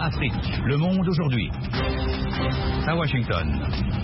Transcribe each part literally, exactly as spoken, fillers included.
Afrique, le monde aujourd'hui. À Washington.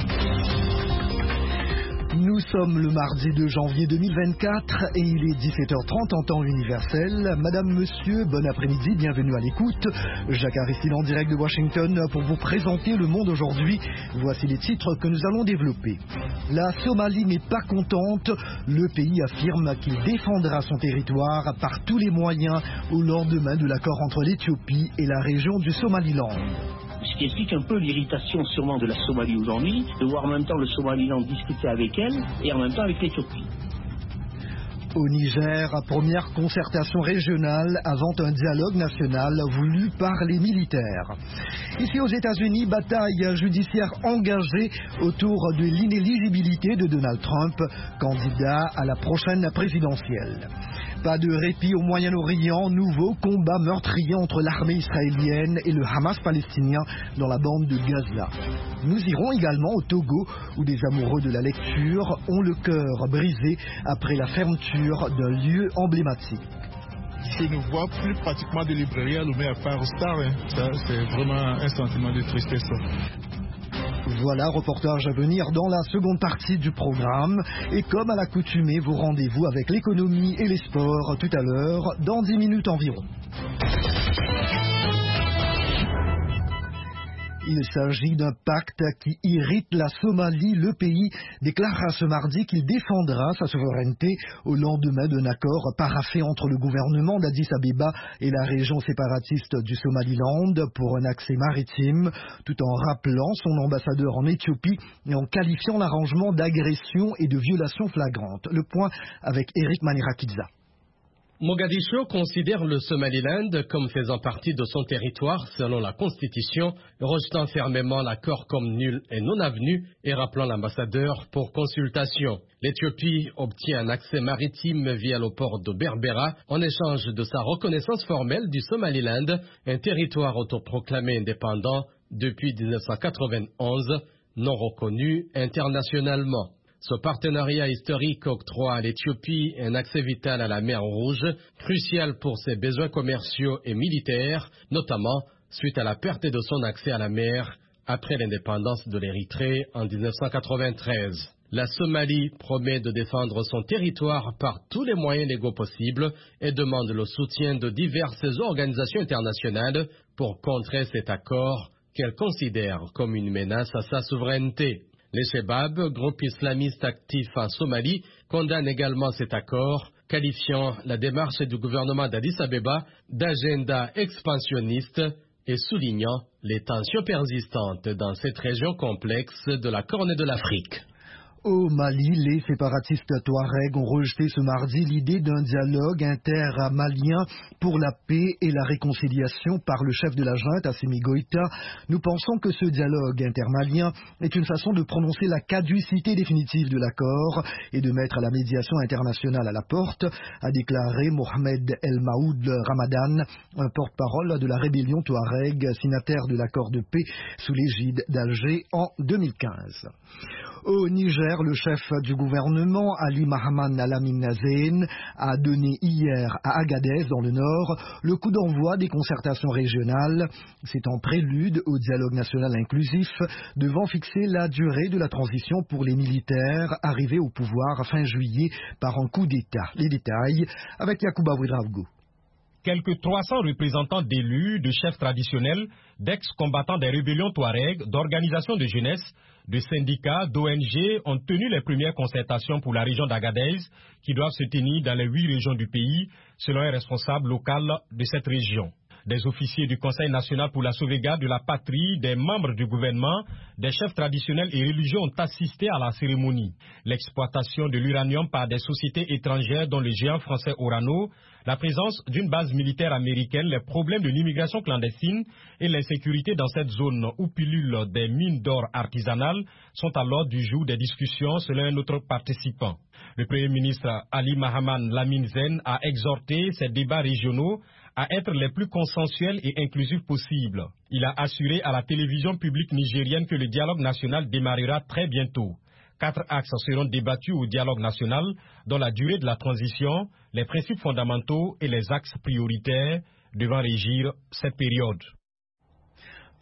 Nous sommes le mardi deux janvier deux mille vingt-quatre et il est dix-sept heures trente en temps universel. Madame, monsieur, bon après-midi, bienvenue à l'écoute. Jacques Aristide en direct de Washington pour vous présenter le monde aujourd'hui. Voici les titres que nous allons développer. La Somalie n'est pas contente. Le pays affirme qu'il défendra son territoire par tous les moyens au lendemain de l'accord entre l'Éthiopie et la région du Somaliland. Ce qui explique un peu l'irritation sûrement de la Somalie aujourd'hui, de voir en même temps le Somaliland discuter avec elle et en même temps avec l'Éthiopie. Au Niger, première concertation régionale avant un dialogue national voulu par les militaires. Ici aux États-Unis, bataille judiciaire engagée autour de l'inéligibilité de Donald Trump, candidat à la prochaine présidentielle. Pas de répit au Moyen-Orient, nouveau combat meurtrier entre l'armée israélienne et le Hamas palestinien dans la bande de Gaza. Nous irons également au Togo où des amoureux de la lecture ont le cœur brisé après la fermeture d'un lieu emblématique. Je ne vois plus pratiquement de librairie à Lomé à part Star. Hein. Ça, c'est vraiment un sentiment de tristesse. Voilà, reportage à venir dans la seconde partie du programme. Et comme à l'accoutumée, vos rendez-vous avec l'économie et les sports tout à l'heure, dans dix minutes environ. Il s'agit d'un pacte qui irrite la Somalie. Le pays déclarera ce mardi qu'il défendra sa souveraineté au lendemain d'un accord paraphé entre le gouvernement d'Addis Abeba et la région séparatiste du Somaliland pour un accès maritime, tout en rappelant son ambassadeur en Éthiopie et en qualifiant l'arrangement d'agression et de violation flagrante. Le point avec Eric Manirakidza. Mogadiscio considère le Somaliland comme faisant partie de son territoire selon la Constitution, rejetant fermement l'accord comme nul et non avenu et rappelant l'ambassadeur pour consultation. L'Éthiopie obtient un accès maritime via le port de Berbera en échange de sa reconnaissance formelle du Somaliland, un territoire autoproclamé indépendant depuis mille neuf cent quatre-vingt-onze, non reconnu internationalement. Ce partenariat historique octroie à l'Éthiopie un accès vital à la mer Rouge, crucial pour ses besoins commerciaux et militaires, notamment suite à la perte de son accès à la mer après l'indépendance de l'Érythrée en mille neuf cent quatre-vingt-treize. La Somalie promet de défendre son territoire par tous les moyens légaux possibles et demande le soutien de diverses organisations internationales pour contrer cet accord qu'elle considère comme une menace à sa souveraineté. Les Shebab, groupe islamiste actif en Somalie, condamnent également cet accord, qualifiant la démarche du gouvernement d'Addis Abeba d'agenda expansionniste et soulignant les tensions persistantes dans cette région complexe de la Corne de l'Afrique. Au Mali, les séparatistes Touaregs ont rejeté ce mardi l'idée d'un dialogue inter-malien pour la paix et la réconciliation par le chef de la junte, Assimi Goïta. Nous pensons que ce dialogue intermalien est une façon de prononcer la caducité définitive de l'accord et de mettre la médiation internationale à la porte, a déclaré Mohamed El Maoud Ramadan, un porte-parole de la rébellion Touareg, signataire de l'accord de paix sous l'égide d'Alger en deux mille quinze. Au Niger, le chef du gouvernement, Ali Mahaman Lamine Zein, a donné hier à Agadez, dans le nord, le coup d'envoi des concertations régionales. C'est en prélude au dialogue national inclusif, devant fixer la durée de la transition pour les militaires arrivés au pouvoir fin juillet par un coup d'État. Les détails avec Yacouba Ouidraogo. Quelques trois cents représentants d'élus, de chefs traditionnels, d'ex-combattants des rébellions Touareg, d'organisations de jeunesse, de syndicats, d'O N G ont tenu les premières concertations pour la région d'Agadez qui doivent se tenir dans les huit régions du pays, selon un responsable local de cette région. Des officiers du Conseil national pour la sauvegarde de la patrie, des membres du gouvernement, des chefs traditionnels et religieux ont assisté à la cérémonie. L'exploitation de l'uranium par des sociétés étrangères dont le géant français Orano, la présence d'une base militaire américaine, les problèmes de l'immigration clandestine et l'insécurité dans cette zone où pullulent des mines d'or artisanales sont à l'ordre du jour des discussions selon un autre participant. Le Premier ministre Ali Mahaman Lamine Zein a exhorté ces débats régionaux à être les plus consensuels et inclusifs possibles. Il a assuré à la télévision publique nigérienne que le dialogue national démarrera très bientôt. Quatre axes seront débattus au dialogue national, dont la durée de la transition, les principes fondamentaux et les axes prioritaires devant régir cette période.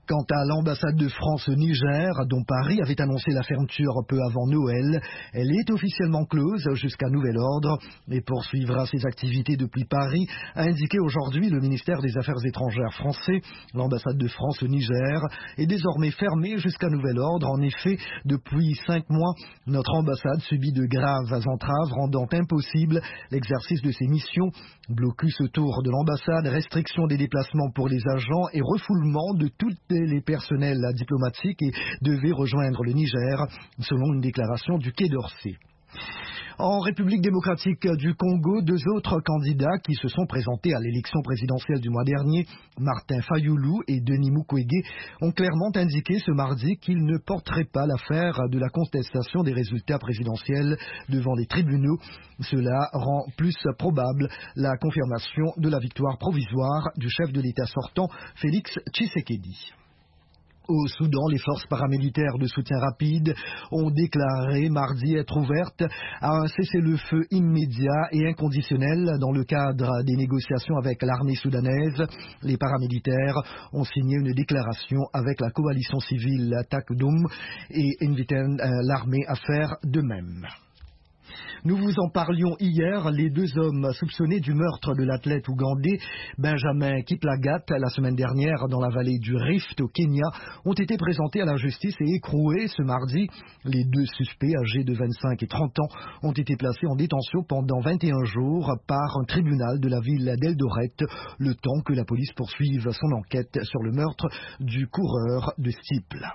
Quant à l'ambassade de France au Niger, dont Paris avait annoncé la fermeture peu avant Noël, elle est officiellement close jusqu'à nouvel ordre et poursuivra ses activités depuis Paris, a indiqué aujourd'hui le ministère des Affaires étrangères français. L'ambassade de France au Niger est désormais fermée jusqu'à nouvel ordre. En effet, depuis cinq mois, notre ambassade subit de graves entraves rendant impossible l'exercice de ses missions. Blocus autour de l'ambassade, restriction des déplacements pour les agents et refoulement de toutes les personnels diplomatiques et devaient rejoindre le Niger, selon une déclaration du Quai d'Orsay. En République démocratique du Congo, deux autres candidats qui se sont présentés à l'élection présidentielle du mois dernier, Martin Fayoulou et Denis Mukwege, ont clairement indiqué ce mardi qu'ils ne porteraient pas l'affaire de la contestation des résultats présidentiels devant les tribunaux. Cela rend plus probable la confirmation de la victoire provisoire du chef de l'État sortant, Félix Tshisekedi. Au Soudan, les forces paramilitaires de soutien rapide ont déclaré mardi être ouvertes à un cessez-le-feu immédiat et inconditionnel dans le cadre des négociations avec l'armée soudanaise. Les paramilitaires ont signé une déclaration avec la coalition civile Takdoum et invitent l'armée à faire de même. Nous vous en parlions hier, les deux hommes soupçonnés du meurtre de l'athlète ougandais Benjamin Kiplagat la semaine dernière dans la vallée du Rift au Kenya ont été présentés à la justice et écroués ce mardi. Les deux suspects âgés de vingt-cinq et trente ans ont été placés en détention pendant vingt et un jours par un tribunal de la ville d'Eldoret, le temps que la police poursuive son enquête sur le meurtre du coureur de steeple.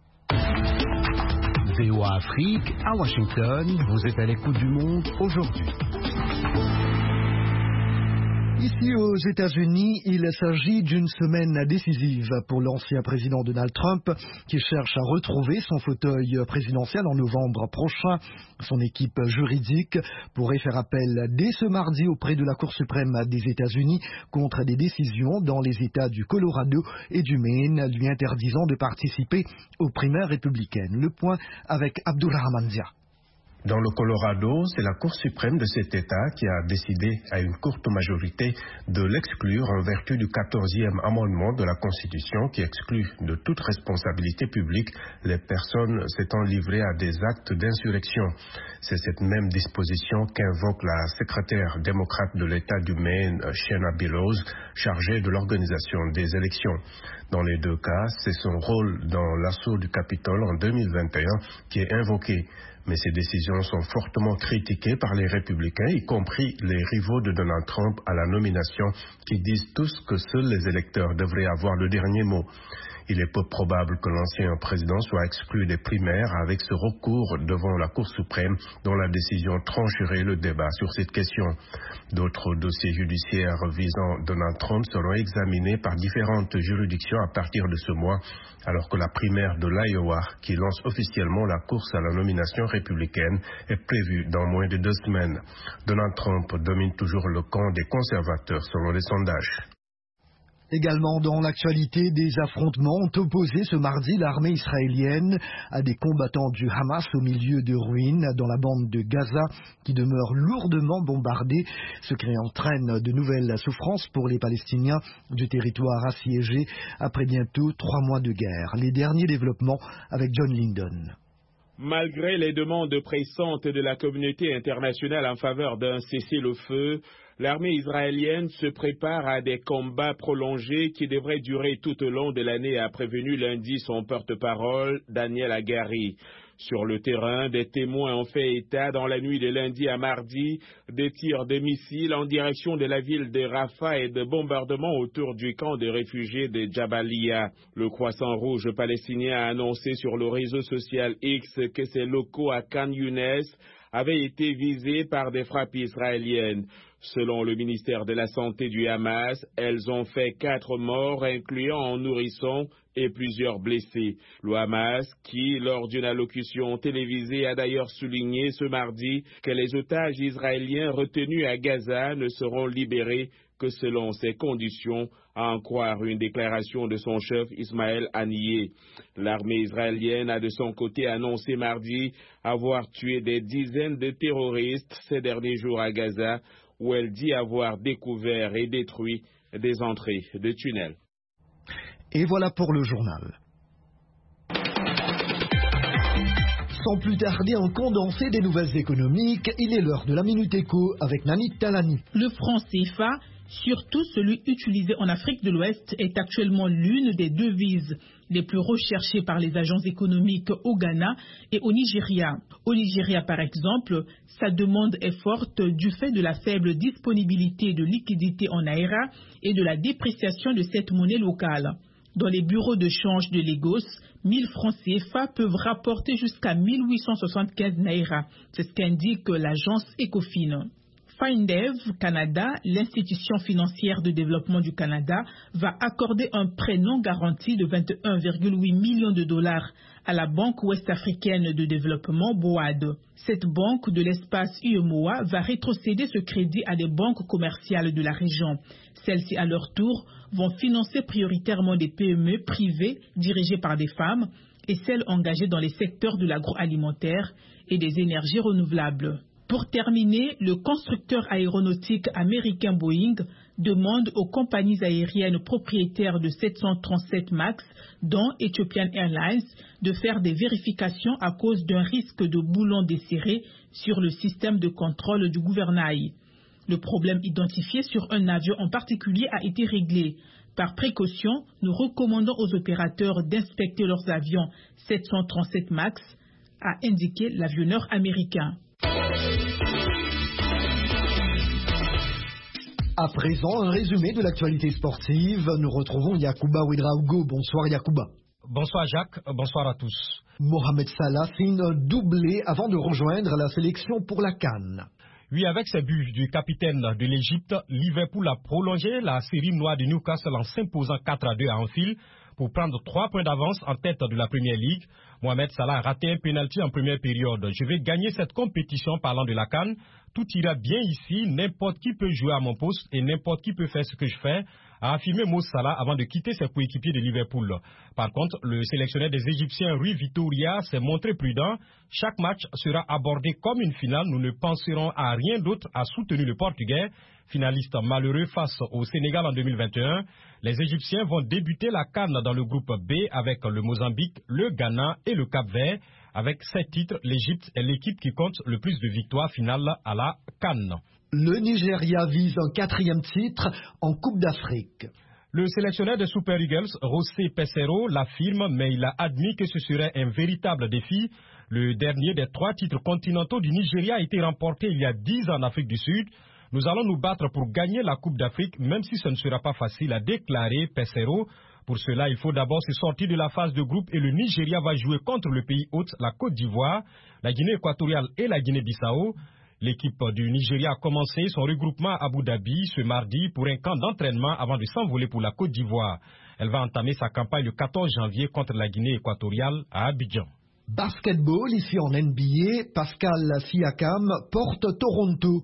V O A Afrique, à Washington, vous êtes à l'écoute du monde aujourd'hui. Ici aux États-Unis, il s'agit d'une semaine décisive pour l'ancien président Donald Trump qui cherche à retrouver son fauteuil présidentiel en novembre prochain. Son équipe juridique pourrait faire appel dès ce mardi auprès de la Cour suprême des États-Unis contre des décisions dans les États du Colorado et du Maine lui interdisant de participer aux primaires républicaines. Le point avec Abdulrahman Dia. Dans le Colorado, c'est la Cour suprême de cet État qui a décidé à une courte majorité de l'exclure en vertu du quatorzième amendement de la Constitution qui exclut de toute responsabilité publique les personnes s'étant livrées à des actes d'insurrection. C'est cette même disposition qu'invoque la secrétaire démocrate de l'État du Maine, Shanna Billows, chargée de l'organisation des élections. Dans les deux cas, c'est son rôle dans l'assaut du Capitole en deux mille vingt et un qui est invoqué. Mais ces décisions sont fortement critiquées par les républicains, y compris les rivaux de Donald Trump à la nomination, qui disent tous que seuls les électeurs devraient avoir le dernier mot. Il est peu probable que l'ancien président soit exclu des primaires avec ce recours devant la Cour suprême dont la décision trancherait le débat sur cette question. D'autres dossiers judiciaires visant Donald Trump seront examinés par différentes juridictions à partir de ce mois, alors que la primaire de l'Iowa, qui lance officiellement la course à la nomination républicaine, est prévue dans moins de deux semaines. Donald Trump domine toujours le camp des conservateurs selon les sondages. Également dans l'actualité, des affrontements ont opposé ce mardi l'armée israélienne à des combattants du Hamas au milieu de ruines dans la bande de Gaza qui demeure lourdement bombardée, ce qui entraîne de nouvelles souffrances pour les Palestiniens du territoire assiégé après bientôt trois mois de guerre. Les derniers développements avec John Lyndon. Malgré les demandes pressantes de la communauté internationale en faveur d'un cessez-le-feu, l'armée israélienne se prépare à des combats prolongés qui devraient durer tout au long de l'année, a prévenu lundi son porte-parole, Daniel Hagari. Sur le terrain, des témoins ont fait état dans la nuit de lundi à mardi de tirs de missiles en direction de la ville de Rafah et de bombardements autour du camp de réfugiés de Jabalia. Le Croissant Rouge palestinien a annoncé sur le réseau social X que ses locaux à Khan Younes avaient été visés par des frappes israéliennes. Selon le ministère de la Santé du Hamas, elles ont fait quatre morts, incluant un nourrisson et plusieurs blessés. Le Hamas, qui, lors d'une allocution télévisée, a d'ailleurs souligné ce mardi que les otages israéliens retenus à Gaza ne seront libérés que selon ces conditions, à en croire une déclaration de son chef Ismaël Haniyeh. L'armée israélienne a de son côté annoncé mardi avoir tué des dizaines de terroristes ces derniers jours à Gaza, où elle dit avoir découvert et détruit des entrées de tunnels. Et voilà pour le journal. Sans plus tarder, en condensé des nouvelles économiques, il est l'heure de la Minute Éco avec Nani Talani. Le franc C F A, surtout celui utilisé en Afrique de l'Ouest, est actuellement l'une des devises les plus recherchées par les agences économiques au Ghana et au Nigeria. Au Nigeria, par exemple, sa demande est forte du fait de la faible disponibilité de liquidités en naira et de la dépréciation de cette monnaie locale. Dans les bureaux de change de Lagos, mille francs C F A peuvent rapporter jusqu'à mille huit cent soixante-quinze naira. C'est ce qu'indique l'agence Ecofin. Findev Canada, l'institution financière de développement du Canada, va accorder un prêt non garanti de vingt et un virgule huit millions de dollars à la Banque ouest-africaine de développement B O A D. Cette banque de l'espace U M O A va rétrocéder ce crédit à des banques commerciales de la région. Celles-ci, à leur tour, vont financer prioritairement des P M E privées dirigées par des femmes et celles engagées dans les secteurs de l'agroalimentaire et des énergies renouvelables. Pour terminer, le constructeur aéronautique américain Boeing demande aux compagnies aériennes propriétaires de sept cent trente-sept MAX, dont Ethiopian Airlines, de faire des vérifications à cause d'un risque de boulons desserrés sur le système de contrôle du gouvernail. Le problème identifié sur un avion en particulier a été réglé. Par précaution, nous recommandons aux opérateurs d'inspecter leurs avions sept cent trente-sept MAX, a indiqué l'avionneur américain. À présent, un résumé de l'actualité sportive. Nous retrouvons Yacouba Ouedraogo. Bonsoir Yacouba. Bonsoir Jacques, bonsoir à tous. Mohamed Salah signe un doublé avant de rejoindre la sélection pour la CAN. Oui, avec ses buts du capitaine de l'Égypte, Liverpool a prolongé la série noire de Newcastle en s'imposant quatre à deux à Anfield pour prendre trois points d'avance en tête de la Premier League. Mohamed Salah a raté un pénalty en première période. Je vais gagner cette compétition parlant de la CAN. Tout ira bien ici, n'importe qui peut jouer à mon poste et n'importe qui peut faire ce que je fais, a affirmé Mo Salah avant de quitter ses coéquipiers de Liverpool. Par contre, le sélectionneur des Égyptiens Rui Vitória s'est montré prudent. Chaque match sera abordé comme une finale. Nous ne penserons à rien d'autre, a soutenu le Portugais, finaliste malheureux face au Sénégal en deux mille vingt et un. Les Égyptiens vont débuter la CAN dans le groupe B avec le Mozambique, le Ghana et le Cap-Vert. Avec sept titres, l'Égypte est l'équipe qui compte le plus de victoires finales à la CAN. Le Nigeria vise un quatrième titre en Coupe d'Afrique. Le sélectionneur des Super Eagles, José Peseiro, l'affirme, mais il a admis que ce serait un véritable défi. Le dernier des trois titres continentaux du Nigeria a été remporté il y a dix ans en Afrique du Sud. Nous allons nous battre pour gagner la Coupe d'Afrique, même si ce ne sera pas facile, a déclaré Peseiro. Pour cela, il faut d'abord se sortir de la phase de groupe et le Nigeria va jouer contre le pays hôte, la Côte d'Ivoire, la Guinée équatoriale et la Guinée-Bissau. L'équipe du Nigeria a commencé son regroupement à Abu Dhabi ce mardi pour un camp d'entraînement avant de s'envoler pour la Côte d'Ivoire. Elle va entamer sa campagne le quatorze janvier contre la Guinée équatoriale à Abidjan. Basketball, ici en N B A, Pascal Siakam porte Toronto.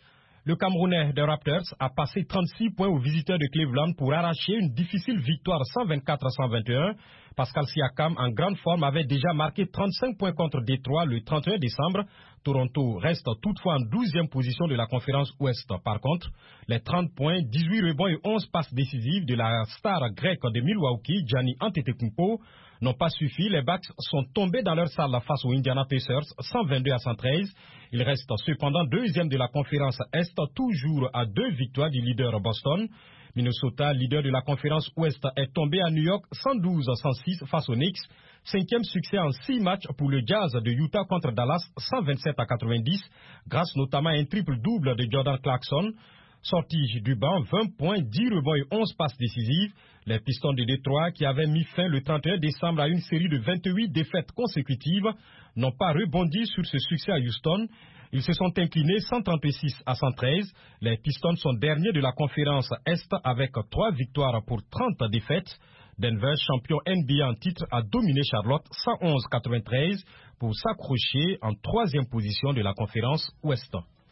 Le Camerounais des Raptors a passé trente-six points aux visiteurs de Cleveland pour arracher une difficile victoire cent vingt-quatre à cent vingt et un. Pascal Siakam, en grande forme, avait déjà marqué trente-cinq points contre Détroit le trente et un décembre. Toronto reste toutefois en douzième position de la conférence Ouest. Par contre, les trente points, dix-huit rebonds et onze passes décisives de la star grecque de Milwaukee, Giannis Antetokounmpo, n'ont pas suffi. Les Bucks sont tombés dans leur salle face aux Indiana Pacers, cent vingt-deux à cent treize. Ils restent cependant deuxième de la conférence Est, toujours à deux victoires du leader Boston. Minnesota, leader de la conférence Ouest, est tombé à New York cent douze à cent six face aux Knicks. Cinquième succès en six matchs pour le Jazz de Utah contre Dallas, cent vingt-sept à quatre-vingt-dix, grâce notamment à un triple-double de Jordan Clarkson. Sorti du banc, vingt points, dix rebonds et onze passes décisives. Les Pistons de Détroit, qui avaient mis fin le trente et un décembre à une série de vingt-huit défaites consécutives, n'ont pas rebondi sur ce succès à Houston. Ils se sont inclinés cent trente-six à cent treize. Les Pistons sont derniers de la conférence Est avec trois victoires pour trente défaites. Denver, champion N B A en titre, a dominé Charlotte cent onze à quatre-vingt-treize pour s'accrocher en troisième position de la conférence Ouest.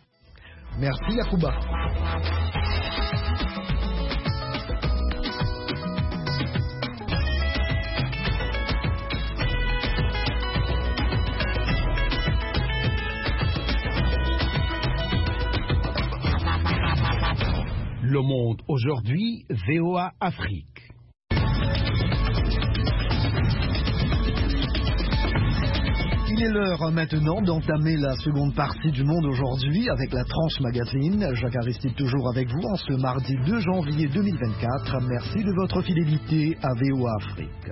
Merci Yacouba. Le Monde aujourd'hui, V O A Afrique. C'est l'heure maintenant d'entamer la seconde partie du Monde aujourd'hui avec la Tranche Magazine. Jacques Aristide toujours avec vous en ce mardi deux janvier deux mille vingt-quatre. Merci de votre fidélité à V O A Afrique.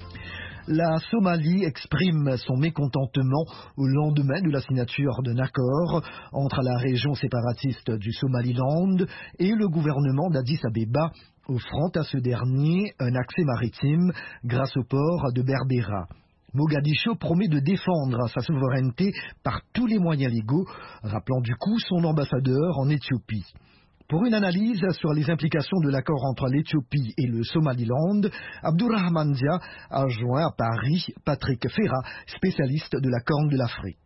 La Somalie exprime son mécontentement au lendemain de la signature d'un accord entre la région séparatiste du Somaliland et le gouvernement d'Addis Abeba, offrant à ce dernier un accès maritime grâce au port de Berbera. Mogadiscio promet de défendre sa souveraineté par tous les moyens légaux, rappelant du coup son ambassadeur en Éthiopie. Pour une analyse sur les implications de l'accord entre l'Éthiopie et le Somaliland, Abdurrahman Dia a joint à Paris Patrick Ferra, spécialiste de la Corne de l'Afrique.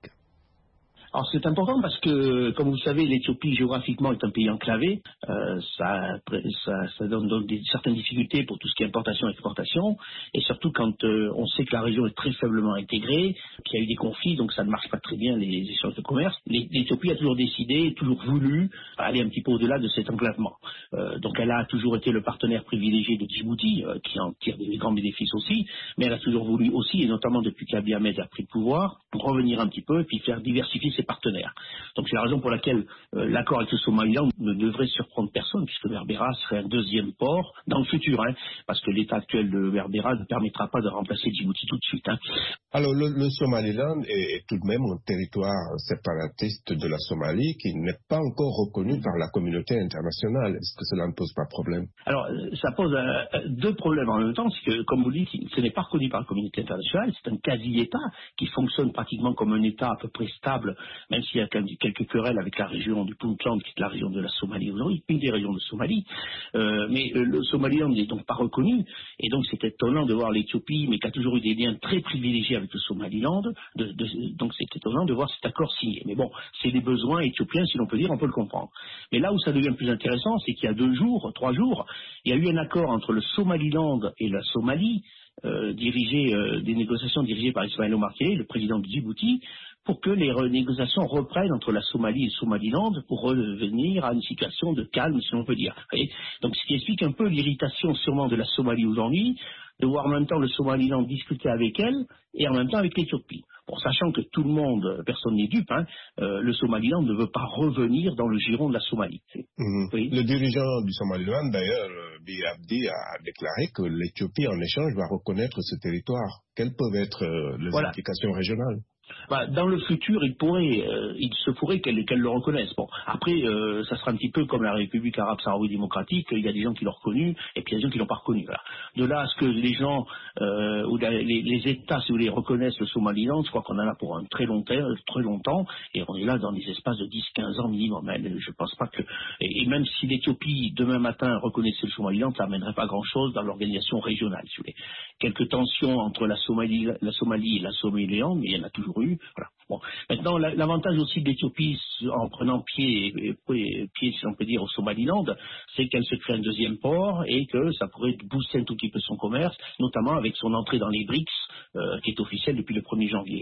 Alors c'est important parce que, comme vous le savez, l'Éthiopie géographiquement est un pays enclavé. Euh, ça, ça, ça donne donc des, certaines difficultés pour tout ce qui est importation et exportation. Et surtout quand euh, on sait que la région est très faiblement intégrée, qu'il y a eu des conflits, donc ça ne marche pas très bien les échanges de commerce. L'Éthiopie a toujours décidé, toujours voulu aller un petit peu au-delà de cet enclavement. Euh, donc elle a toujours été le partenaire privilégié de Djibouti, euh, qui en tire des grands bénéfices aussi. Mais elle a toujours voulu aussi, et notamment depuis qu'Abiy Ahmed a pris le pouvoir, revenir un petit peu et puis faire diversifier ses partenaires. Donc c'est la raison pour laquelle euh, l'accord avec le Somaliland ne devrait surprendre personne, puisque Berbera serait un deuxième port dans le futur, hein, parce que l'état actuel de Berbera ne permettra pas de remplacer Djibouti tout de suite. Hein. Alors le, le Somaliland est, est tout de même un territoire séparatiste de la Somalie qui n'est pas encore reconnu par la communauté internationale. Est-ce que cela ne pose pas problème? Alors ça pose euh, deux problèmes en même temps, c'est que, comme vous le dites, ce n'est pas reconnu par la communauté internationale, c'est un quasi-État qui fonctionne pratiquement comme un État à peu près stable, même s'il y a quelques querelles avec la région du Puntland, qui est la région de la Somalie aujourd'hui, une des régions de Somalie. Euh, mais euh, le Somaliland n'est donc pas reconnu, et donc c'est étonnant de voir l'Éthiopie, mais qui a toujours eu des liens très privilégiés avec le Somaliland, de, de, donc c'est étonnant de voir cet accord signé. Mais bon, c'est des besoins éthiopiens, si l'on peut dire, on peut le comprendre. Mais là où ça devient plus intéressant, c'est qu'il y a deux jours, trois jours, il y a eu un accord entre le Somaliland et la Somalie, euh, dirigé, euh, des négociations dirigées par Ismaël Omar Guelleh, le président de Djibouti, pour que les négociations reprennent entre la Somalie et le Somaliland pour revenir à une situation de calme, si l'on peut dire. Et donc, ce qui explique un peu l'irritation sûrement de la Somalie aujourd'hui, de voir en même temps le Somaliland discuter avec elle et en même temps avec l'Éthiopie. Bon, sachant que tout le monde, personne n'est dupe, hein, euh, le Somaliland ne veut pas revenir dans le giron de la Somalie. Mmh. Oui. Le dirigeant du Somaliland, d'ailleurs, Abiy Abdi, a déclaré que l'Éthiopie, en échange, va reconnaître ce territoire. Quelles peuvent être euh, les voilà. implications régionales? Bah, dans le futur, il pourrait, euh, il se pourrait qu'elle qu'elle le reconnaisse. Bon, après, euh, ça sera un petit peu comme la République arabe sahraoui démocratique. Il y a des gens qui l'ont reconnu et puis il y a des gens qui l'ont pas reconnu. Voilà. De là à ce que les gens euh, ou les, les États, si vous voulez, reconnaissent le Somaliland, je crois qu'on en a pour un très long, très longtemps, et on est là dans des espaces de dix à quinze ans minimum. Mais je pense pas que, et, et même si l'Éthiopie demain matin reconnaissait le Somaliland, ça n'amènerait pas grand-chose dans l'organisation régionale, si vous voulez. Quelques tensions entre la Somalie, la Somalie et la Somaliland, mais il y en a toujours eu. Voilà. Bon. Maintenant, l'avantage aussi de l'Éthiopie, en prenant pied, pied, pied, si on peut dire, au Somaliland, c'est qu'elle se crée un deuxième port et que ça pourrait booster un tout petit peu son commerce, notamment avec son entrée dans les B R I C S, euh, qui est officielle depuis le premier janvier.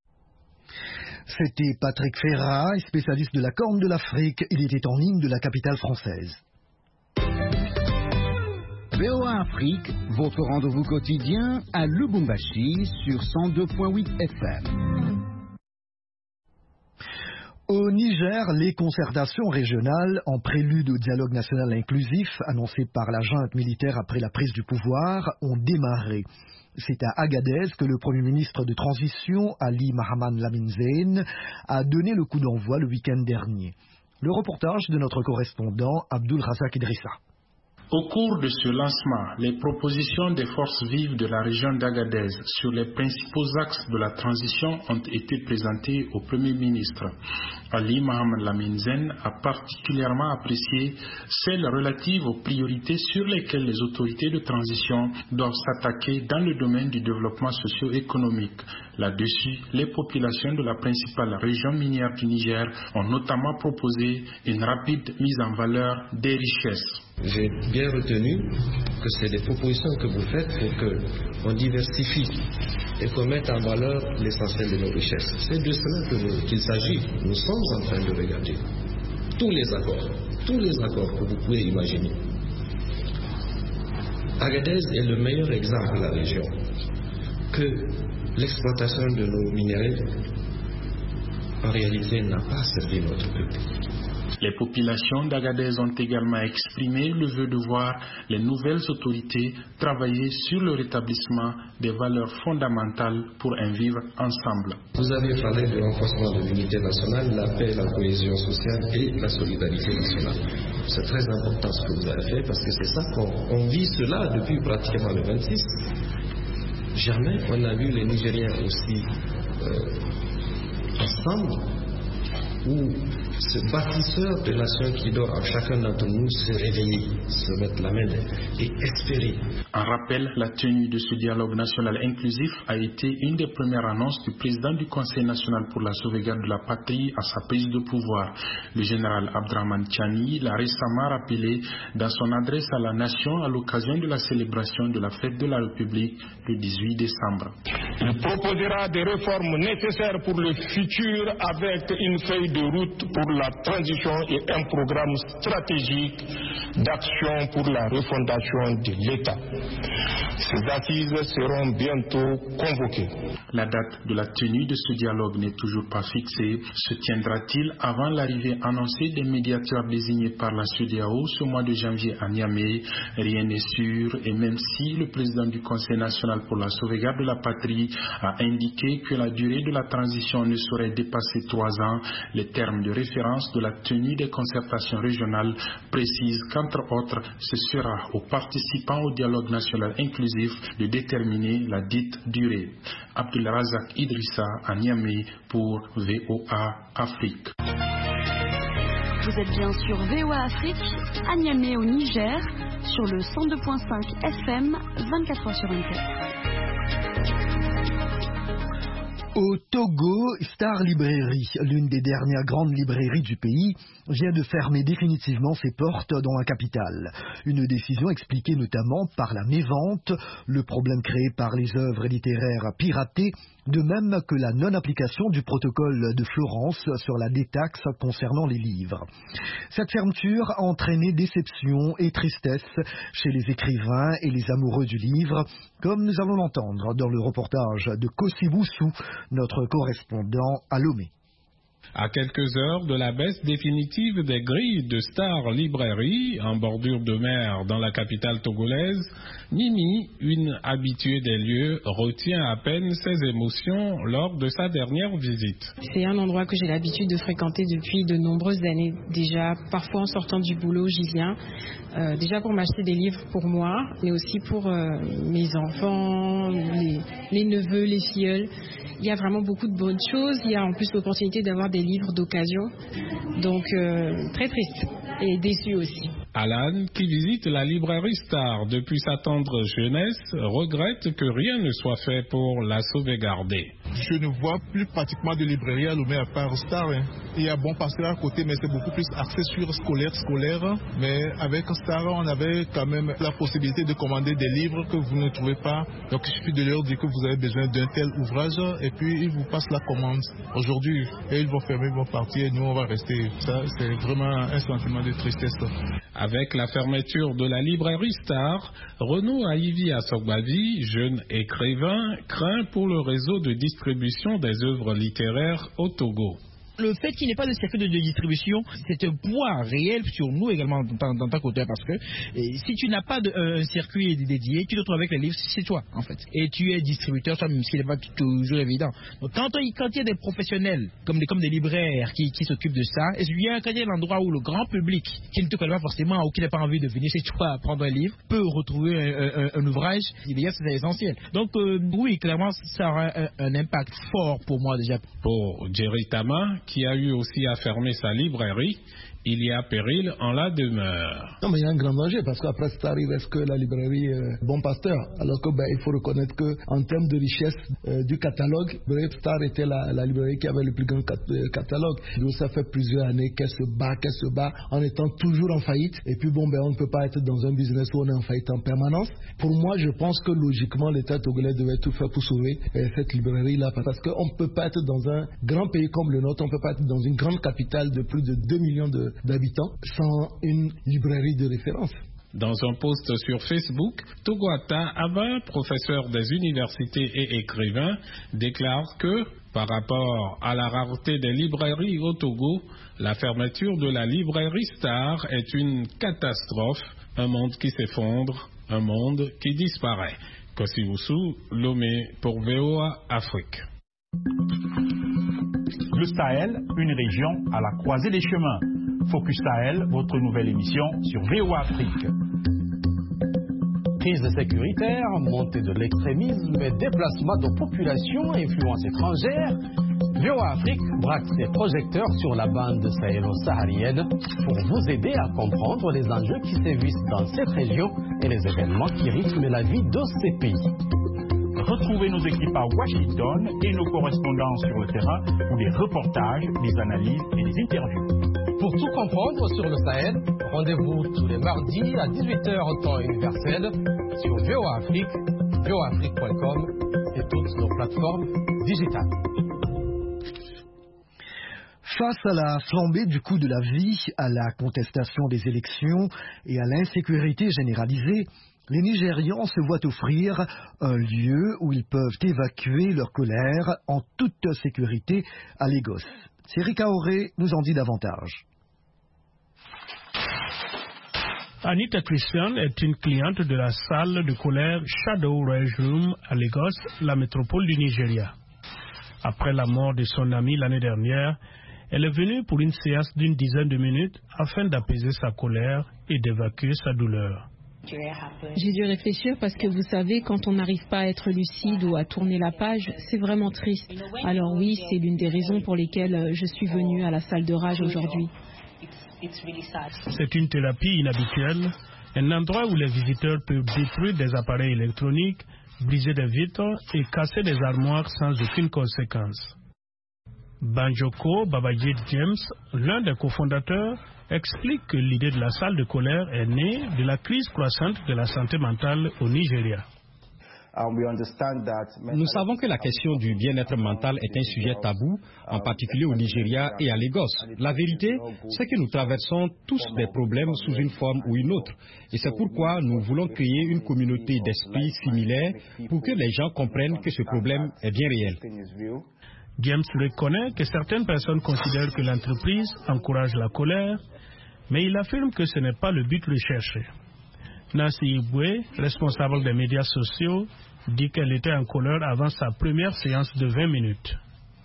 C'était Patrick Ferra, spécialiste de la Corne de l'Afrique. Il était en ligne de la capitale française. V O A Afrique, votre rendez-vous quotidien à Lubumbashi sur cent deux point huit F M. Au Niger, les concertations régionales, en prélude au dialogue national inclusif annoncé par la junte militaire après la prise du pouvoir, ont démarré. C'est à Agadez que le Premier ministre de transition, Ali Mahaman Lamine Zeine, a donné le coup d'envoi le week-end dernier. Le reportage de notre correspondant Abdul Razak Idrissa. Au cours de ce lancement, les propositions des forces vives de la région d'Agadez sur les principaux axes de la transition ont été présentées au Premier ministre. Ali Mahaman Lamine Zeine a particulièrement apprécié celles relatives aux priorités sur lesquelles les autorités de transition doivent s'attaquer dans le domaine du développement socio-économique. Là-dessus, les populations de la principale région minière du Niger ont notamment proposé une rapide mise en valeur des richesses. J'ai bien retenu que c'est des propositions que vous faites pour qu'on diversifie et qu'on mette en valeur l'essentiel de nos richesses. C'est de cela qu'il s'agit. Nous sommes en train de regarder tous les accords, tous les accords que vous pouvez imaginer. Agadez est le meilleur exemple de la région. que l'exploitation de nos minéraux, en réalité, n'a pas servi notre peuple. Les populations d'Agadez ont également exprimé le vœu de voir les nouvelles autorités travailler sur le rétablissement des valeurs fondamentales pour un vivre ensemble. Vous avez parlé du renforcement de l'unité nationale, la paix, la cohésion sociale et la solidarité nationale. C'est très important ce que vous avez fait parce que c'est ça qu'on on vit cela depuis pratiquement le vingt-six. Jamais on a vu les Nigériens aussi euh, ensemble où ce bâtisseur de nation qui doit en chacun d'entre nous se réveiller, se mettre la main et espérer. En rappel, la tenue de ce dialogue national inclusif a été une des premières annonces du président du Conseil national pour la sauvegarde de la patrie à sa prise de pouvoir. Le général Abdraman Tchani l'a récemment rappelé dans son adresse à la nation à l'occasion de la célébration de la fête de la République le dix-huit décembre. Il proposera des réformes nécessaires pour le futur avec une feuille de route pour la transition et un programme stratégique d'action pour la refondation de l'État. Ces assises seront bientôt convoquées. La date de la tenue de ce dialogue n'est toujours pas fixée. Se tiendra-t-il avant l'arrivée annoncée des médiateurs désignés par la CEDEAO ce mois de janvier à Niamey? Rien n'est sûr et même si le président du Conseil national pour la sauvegarde de la patrie a indiqué que la durée de la transition ne saurait dépasser trois ans, les termes de référence de la tenue des concertations régionales précisent qu'entre autres, ce sera aux participants au dialogue national inclusif de déterminer la dite durée. Abdulrazak Idrissa à Niamey pour V O A Afrique. Vous êtes bien sur V O A Afrique, à Niamey au Niger, sur le cent deux virgule cinq F M, vingt-quatre heures sur vingt-quatre. Au Togo, Star Librairie, l'une des dernières grandes librairies du pays, vient de fermer définitivement ses portes dans la capitale. Une décision expliquée notamment par la mévente, le problème créé par les œuvres littéraires piratées, de même que la non-application du protocole de Florence sur la détaxe concernant les livres. Cette fermeture a entraîné déception et tristesse chez les écrivains et les amoureux du livre, comme nous allons l'entendre dans le reportage de Kossi Boussou, notre correspondant à Lomé. À quelques heures de la baisse définitive des grilles de Star Librairie en bordure de mer dans la capitale togolaise, Nini, une habituée des lieux, retient à peine ses émotions lors de sa dernière visite. C'est un endroit que j'ai l'habitude de fréquenter depuis de nombreuses années déjà. Parfois en sortant du boulot, j'y viens. Euh, déjà pour m'acheter des livres pour moi, mais aussi pour euh, mes enfants, les, les neveux, les filleuls. Il y a vraiment beaucoup de bonnes choses. Il y a en plus l'opportunité d'avoir des livres d'occasion. Donc, euh, très triste et déçu aussi. Alan, qui visite la librairie Star depuis sa tendre jeunesse, regrette que rien ne soit fait pour la sauvegarder. Je ne vois plus pratiquement de librairie à Lomé à part Star. Hein. Il y a Bon Pasteur à côté, mais c'est beaucoup plus axé sur scolaire, scolaire. Mais avec Star, on avait quand même la possibilité de commander des livres que vous ne trouvez pas. Donc il suffit de leur dire que vous avez besoin d'un tel ouvrage et puis ils vous passent la commande aujourd'hui. Et ils vont fermer, ils vont partir et nous on va rester. Ça, c'est vraiment un sentiment de tristesse. Avec la fermeture de la librairie Star, Renaud Aïvi Assogbavi, jeune écrivain, craint pour le réseau de distribution des œuvres littéraires au Togo. Le fait qu'il n'y ait pas de circuit de, de distribution, c'est un poids réel sur nous également en tant qu'auteur, parce que et, si tu n'as pas de euh, circuit dédié, tu te trouves avec les livres, c'est toi en fait. Et tu es distributeur, toi, même ce qui n'est pas toujours évident. Donc quand, on, quand il y a des professionnels, comme des, comme des libraires qui, qui s'occupent de ça, et bien quand il y a un endroit où le grand public, qui ne te connaît pas forcément ou qui n'a pas envie de venir chez toi prendre un livre, peut retrouver un, un, un ouvrage, c'est essentiel. Donc euh, oui, clairement, ça aura un, un impact fort pour moi déjà. Pour Jerry Tama, qui a eu aussi à fermer sa librairie, il y a péril en la demeure. Non, mais il y a un grand danger parce qu'après Star, il reste que la librairie euh, Bon Pasteur. Alors que ben, il faut reconnaître que en termes de richesse euh, du catalogue, Star était la, la librairie qui avait le plus grand cat euh, catalogue. Donc ça fait plusieurs années qu'elle se bat, qu'elle se bat en étant toujours en faillite. Et puis bon, ben on ne peut pas être dans un business où on est en faillite en permanence. Pour moi, je pense que logiquement, l'État togolais devait tout faire pour sauver euh, cette librairie-là, parce qu'on ne peut pas être dans un grand pays comme le nôtre, on ne peut pas être dans une grande capitale de plus de deux millions de d'habitants sans une librairie de référence. Dans un post sur Facebook, Togwata Abba, professeur des universités et écrivain, déclare que, par rapport à la rareté des librairies au Togo, la fermeture de la librairie Star est une catastrophe, un monde qui s'effondre, un monde qui disparaît. Kosiwusu, Lomé pour V O A Afrique. Le Sahel, une région à la croisée des chemins. Focus Sahel, votre nouvelle émission sur V O A Afrique. Crise sécuritaire, montée de l'extrémisme, déplacement de populations, influence étrangère. V O A Afrique braque ses projecteurs sur la bande sahélo-saharienne pour vous aider à comprendre les enjeux qui sévissent dans cette région et les événements qui rythment la vie de ces pays. Retrouvez nos équipes à Washington et nos correspondants sur le terrain pour des reportages, des analyses et des interviews. Pour tout comprendre sur le Sahel, rendez-vous tous les mardis à dix-huit heures au temps universel sur V O A Afrique, V O A Afrique point com et toutes nos plateformes digitales. Face à la flambée du coût de la vie, à la contestation des élections et à l'insécurité généralisée, les Nigérians se voient offrir un lieu où ils peuvent évacuer leur colère en toute sécurité à Lagos. Thierry Kaoré nous en dit davantage. Anita Christian est une cliente de la salle de colère Shadow Rage Room à Lagos, la métropole du Nigeria. Après la mort de son ami l'année dernière, elle est venue pour une séance d'une dizaine de minutes afin d'apaiser sa colère et d'évacuer sa douleur. J'ai dû réfléchir parce que vous savez, quand on n'arrive pas à être lucide ou à tourner la page, c'est vraiment triste. Alors oui, c'est l'une des raisons pour lesquelles je suis venue à la salle de rage aujourd'hui. C'est une thérapie inhabituelle, un endroit où les visiteurs peuvent détruire des appareils électroniques, briser des vitres et casser des armoires sans aucune conséquence. Banjoko Babajid James, l'un des cofondateurs, explique que l'idée de la salle de colère est née de la crise croissante de la santé mentale au Nigeria. Nous savons que la question du bien-être mental est un sujet tabou, en particulier au Nigeria et à Lagos. La vérité, c'est que nous traversons tous des problèmes sous une forme ou une autre. Et c'est pourquoi nous voulons créer une communauté d'esprit similaire pour que les gens comprennent que ce problème est bien réel. James reconnaît que certaines personnes considèrent que l'entreprise encourage la colère, mais il affirme que ce n'est pas le but recherché. Nancy Ibwe, responsable des médias sociaux, dit qu'elle était en colère avant sa première séance de vingt minutes.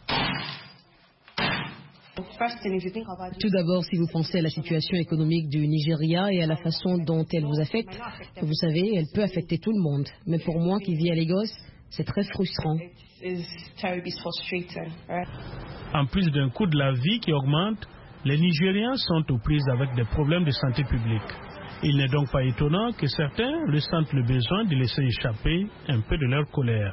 Tout d'abord, si vous pensez à la situation économique du Nigeria et à la façon dont elle vous affecte, vous savez, elle peut affecter tout le monde. Mais pour moi qui vis à Lagos, c'est très frustrant. En plus d'un coût de la vie qui augmente, les Nigériens sont aux prises avec des problèmes de santé publique. Il n'est donc pas étonnant que certains ressentent le besoin de laisser échapper un peu de leur colère.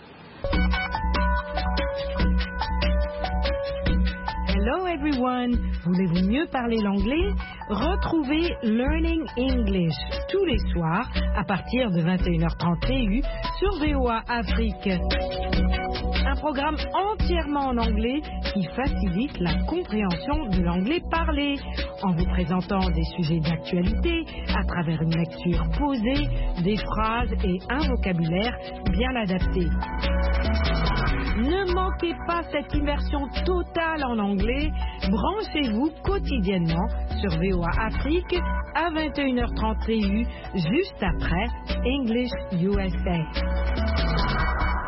Hello everyone! Voulez-vous mieux parler l'anglais? Retrouvez Learning English tous les soirs à partir de vingt et une heures trente T U sur V O A Afrique. Un programme entièrement en anglais qui facilite la compréhension de l'anglais parlé en vous présentant des sujets d'actualité à travers une lecture posée, des phrases et un vocabulaire bien adapté. Ne manquez pas cette immersion totale en anglais. Branchez-vous quotidiennement sur V O A Afrique à vingt et une heures trente T U, juste après English U S A.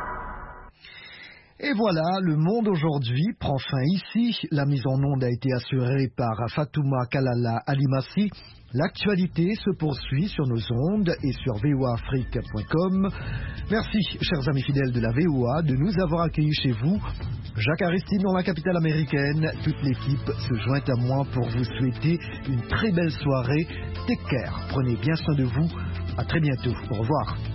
Et voilà, le monde aujourd'hui prend fin ici. La mise en onde a été assurée par Fatouma Kalala Alimassi. L'actualité se poursuit sur nos ondes et sur V O A Afrique point com. Merci, chers amis fidèles de la V O A, de nous avoir accueillis chez vous. Jacques Aristide dans la capitale américaine. Toute l'équipe se joint à moi pour vous souhaiter une très belle soirée. Take care. Prenez bien soin de vous. À très bientôt. Au revoir.